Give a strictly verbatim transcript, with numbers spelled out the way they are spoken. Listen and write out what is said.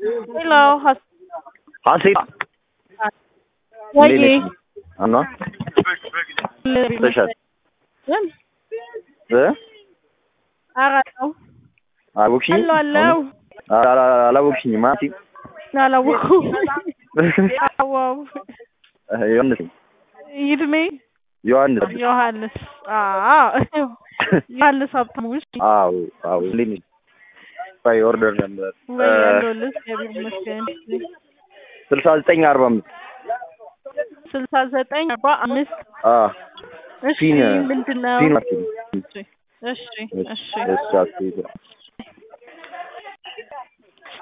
Hello, has Hasib. Waye. Ano? Teşekkür. Yan. Hı? Araw. Abuki? Hello, hello. Ala ala buki ma ti. Nala wuku. Wow. Yohannes. Yirmi. Yohannes. Johannes. Ah. Johannes ሀብታሙሽ አዎ አዎ ሊኒ ባይ ኦርደር ነበር ወይ ያለውልስ ያቢል መስገን ስልሳ ዘጠኝ አርባ አምስት ስልሳ ዘጠኝ አርባ አምስት አ እሺ ምንድነው? እሺ እሺ እሺ እሺ